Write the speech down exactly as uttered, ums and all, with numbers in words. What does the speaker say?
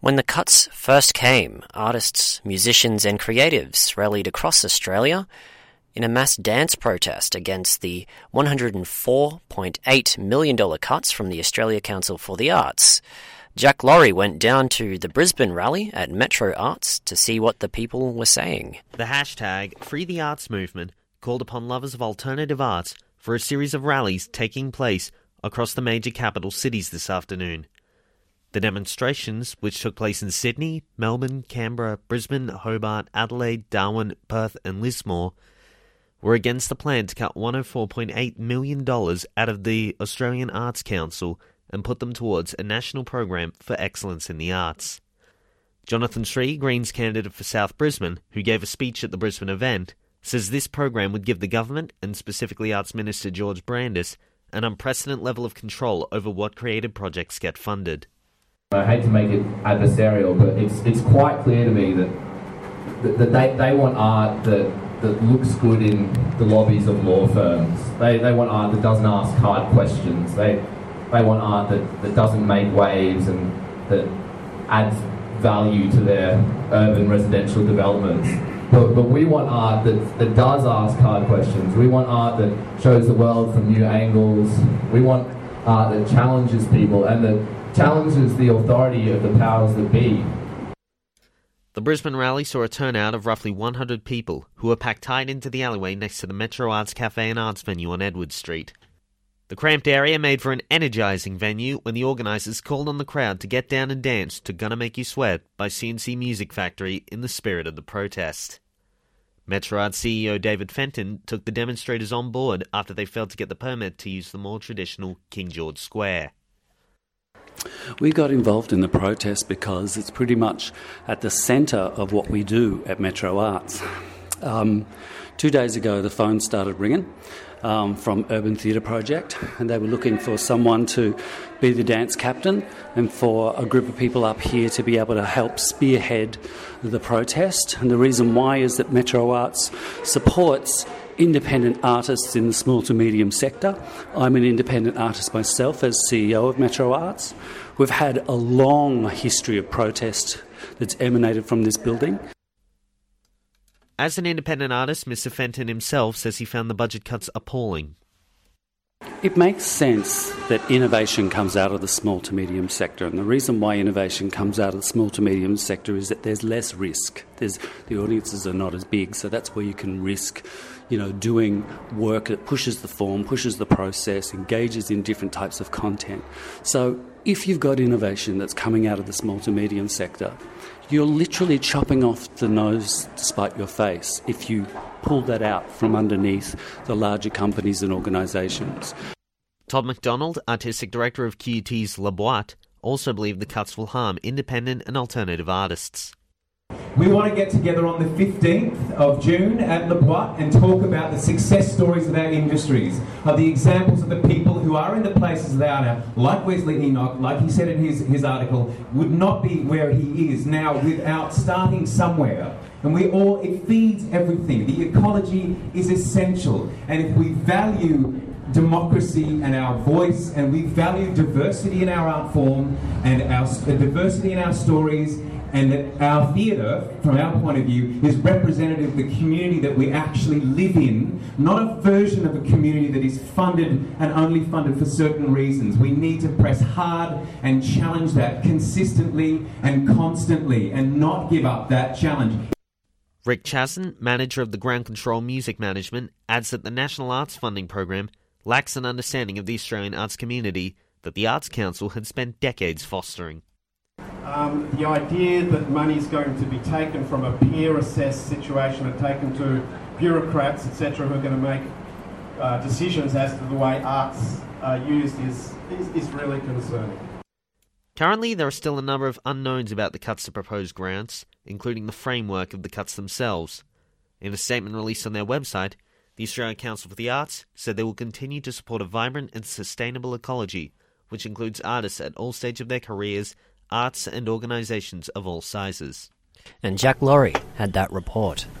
When the cuts first came, artists, musicians and creatives rallied across Australia in a mass dance protest against the one hundred four point eight million dollars cuts from the Australia Council for the Arts. Jack Laurie went down to the Brisbane rally at Metro Arts to see what the people were saying. The hashtag Free the Arts movement called upon lovers of alternative arts for a series of rallies taking place across the major capital cities this afternoon. The demonstrations, which took place in Sydney, Melbourne, Canberra, Brisbane, Hobart, Adelaide, Darwin, Perth and Lismore, were against the plan to cut one hundred four point eight million dollars out of the Australian Arts Council and put them towards a national program for excellence in the arts. Jonathan Sri, Greens candidate for South Brisbane, who gave a speech at the Brisbane event, says this program would give the government, and specifically Arts Minister George Brandis, an unprecedented level of control over what creative projects get funded. I hate to make it adversarial, but it's it's quite clear to me that, that, that they, they want art that, that looks good in the lobbies of law firms. They they want art that doesn't ask hard questions. They they want art that, that doesn't make waves and that adds value to their urban residential developments. But, but we want art that, that does ask hard questions. We want art that shows the world from new angles. We want art that challenges people and that challenges the authority of the powers that be. The Brisbane rally saw a turnout of roughly one hundred people who were packed tight into the alleyway next to the Metro Arts Cafe and Arts venue on Edward Street. The cramped area made for an energising venue when the organisers called on the crowd to get down and dance to Gonna Make You Sweat by C and C Music Factory in the spirit of the protest. Metro Arts C E O David Fenton took the demonstrators on board after they failed to get the permit to use the more traditional King George Square. We got involved in the protest because it's pretty much at the centre of what we do at Metro Arts. Um, two days ago, the phone started ringing um, from Urban Theatre Project, and they were looking for someone to be the dance captain and for a group of people up here to be able to help spearhead the protest. And the reason why is that Metro Arts supports independent artists in the small to medium sector. I'm an independent artist myself as C E O of Metro Arts. We've had a long history of protest that's emanated from this building. As an independent artist, Mister Fenton himself says he found the budget cuts appalling. It makes sense that innovation comes out of the small to medium sector, and the reason why innovation comes out of the small to medium sector is that there's less risk. There's, the audiences are not as big, so that's where you can risk, you know, doing work that pushes the form, pushes the process, engages in different types of content. So if you've got innovation that's coming out of the small to medium sector, you're literally chopping off the nose to spite your face if you pull that out from underneath the larger companies and organisations. Todd McDonald, Artistic Director of Q U T's La Boîte, also believed the cuts will harm independent and alternative artists. We want to get together on the fifteenth of June at La Boîte and talk about the success stories of our industries, of the examples of the people who are in the places they are now, like Wesley Enoch, like he said in his, his article, would not be where he is now without starting somewhere. And we all, it feeds everything. The ecology is essential. And if we value democracy and our voice, and we value diversity in our art form, and our diversity in our stories, and that our theatre, from our point of view, is representative of the community that we actually live in, not a version of a community that is funded and only funded for certain reasons. We need to press hard and challenge that consistently and constantly and not give up that challenge. Rick Chazen, manager of the Ground Control Music Management, adds that the National Arts Funding Program lacks an understanding of the Australian arts community that the Arts Council had spent decades fostering. Um, the idea that money is going to be taken from a peer-assessed situation and taken to bureaucrats, et cetera, who are going to make uh, decisions as to the way arts are used is, is, is really concerning. Currently, there are still a number of unknowns about the cuts to proposed grants, including the framework of the cuts themselves. In a statement released on their website, the Australian Council for the Arts said they will continue to support a vibrant and sustainable ecology, which includes artists at all stages of their careers, arts and organisations of all sizes. And Jack Laurie had that report.